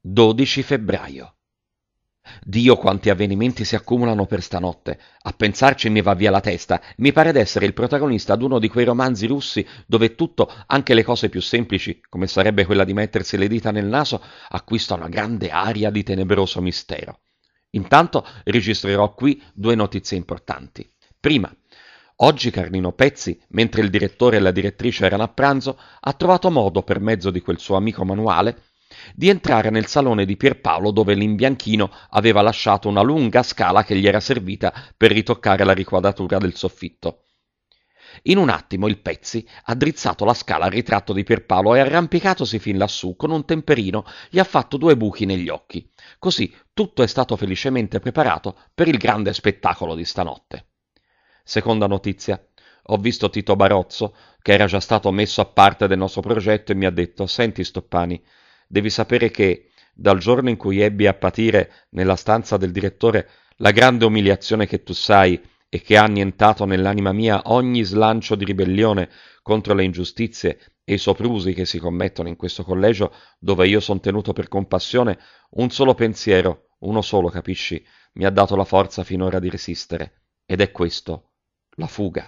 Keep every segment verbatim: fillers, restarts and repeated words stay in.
dodici febbraio. Dio, quanti avvenimenti si accumulano per stanotte. A pensarci mi va via la testa. Mi pare d'essere il protagonista di uno di quei romanzi russi dove tutto, anche le cose più semplici, come sarebbe quella di mettersi le dita nel naso, acquista una grande aria di tenebroso mistero. Intanto registrerò qui due notizie importanti. Prima, oggi Carlino Pezzi, mentre il direttore e la direttrice erano a pranzo, ha trovato modo, per mezzo di quel suo amico manuale, di entrare nel salone di Pierpaolo dove l'imbianchino aveva lasciato una lunga scala che gli era servita per ritoccare la riquadratura del soffitto. In un attimo il Pezzi ha drizzato la scala al ritratto di Pierpaolo e arrampicatosi fin lassù con un temperino gli ha fatto due buchi negli occhi. Così tutto è stato felicemente preparato per il grande spettacolo di stanotte. Seconda notizia. Ho visto Tito Barozzo, che era già stato messo a parte del nostro progetto, e mi ha detto: «Senti Stoppani, devi sapere che, dal giorno in cui ebbi a patire nella stanza del direttore la grande umiliazione che tu sai e che ha annientato nell'anima mia ogni slancio di ribellione contro le ingiustizie e i soprusi che si commettono in questo collegio dove io son tenuto per compassione, un solo pensiero, uno solo, capisci, mi ha dato la forza finora di resistere, ed è questo, la fuga».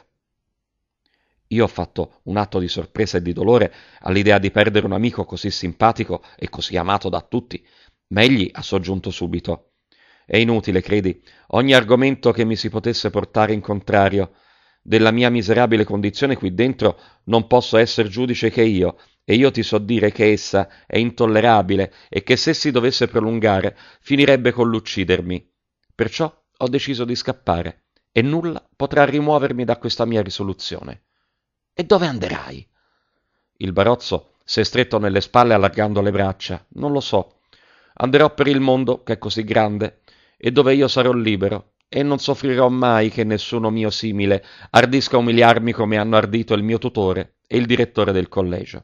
Io ho fatto un atto di sorpresa e di dolore all'idea di perdere un amico così simpatico e così amato da tutti, ma egli ha soggiunto subito: «È inutile, credi, ogni argomento che mi si potesse portare in contrario della mia miserabile condizione qui dentro non posso esser giudice che io, e io ti so dire che essa è intollerabile e che se si dovesse prolungare finirebbe con l'uccidermi. Perciò ho deciso di scappare e nulla potrà rimuovermi da questa mia risoluzione». «E dove anderai?» Il Barozzo si è stretto nelle spalle allargando le braccia. «Non lo so. Anderò per il mondo, che è così grande, e dove io sarò libero, e non soffrirò mai che nessuno mio simile ardisca umiliarmi come hanno ardito il mio tutore e il direttore del collegio».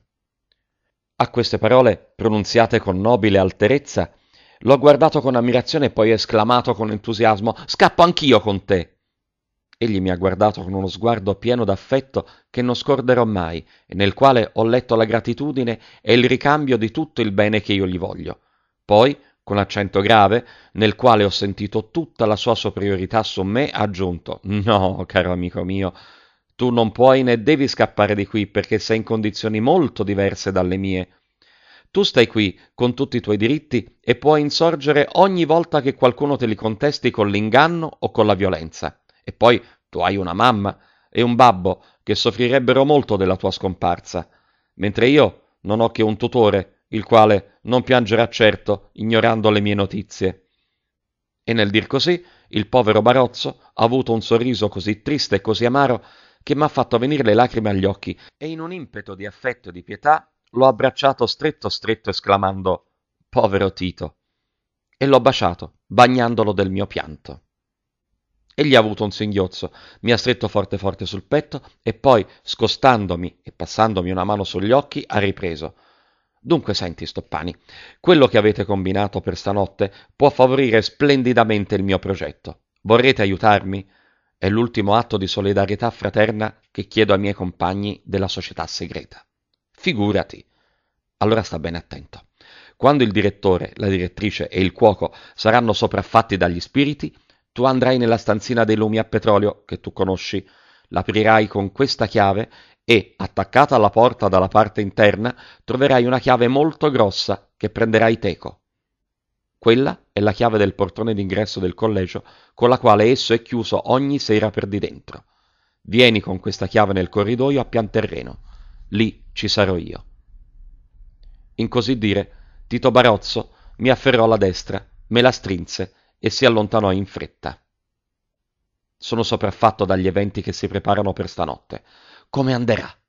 A queste parole, pronunziate con nobile alterezza, l'ho guardato con ammirazione e poi esclamato con entusiasmo: «Scappo anch'io con te!» Egli mi ha guardato con uno sguardo pieno d'affetto che non scorderò mai e nel quale ho letto la gratitudine e il ricambio di tutto il bene che io gli voglio. Poi, con accento grave, nel quale ho sentito tutta la sua superiorità su me, ha aggiunto: «No, caro amico mio, tu non puoi né devi scappare di qui perché sei in condizioni molto diverse dalle mie. Tu stai qui con tutti i tuoi diritti e puoi insorgere ogni volta che qualcuno te li contesti con l'inganno o con la violenza. E poi tu hai una mamma e un babbo che soffrirebbero molto della tua scomparsa, mentre io non ho che un tutore, il quale non piangerà certo ignorando le mie notizie». E nel dir così, il povero Barozzo ha avuto un sorriso così triste e così amaro che m'ha fatto venire le lacrime agli occhi, e in un impeto di affetto e di pietà l'ho abbracciato stretto stretto esclamando: «Povero Tito!» e l'ho baciato, bagnandolo del mio pianto. Egli ha avuto un singhiozzo, mi ha stretto forte forte sul petto e poi, scostandomi e passandomi una mano sugli occhi, ha ripreso: «Dunque senti, Stoppani, quello che avete combinato per stanotte può favorire splendidamente il mio progetto. Vorrete aiutarmi? È l'ultimo atto di solidarietà fraterna che chiedo ai miei compagni della società segreta». «Figurati!» «Allora sta bene attento. Quando il direttore, la direttrice e il cuoco saranno sopraffatti dagli spiriti, tu andrai nella stanzina dei lumi a petrolio, che tu conosci, l'aprirai con questa chiave e, attaccata alla porta dalla parte interna, troverai una chiave molto grossa che prenderai teco. Quella è la chiave del portone d'ingresso del collegio con la quale esso è chiuso ogni sera per di dentro. Vieni con questa chiave nel corridoio a pian terreno. Lì ci sarò io». In così dire, Tito Barozzo mi afferrò la destra, me la strinse e si allontanò in fretta. Sono sopraffatto dagli eventi che si preparano per stanotte. Come anderà?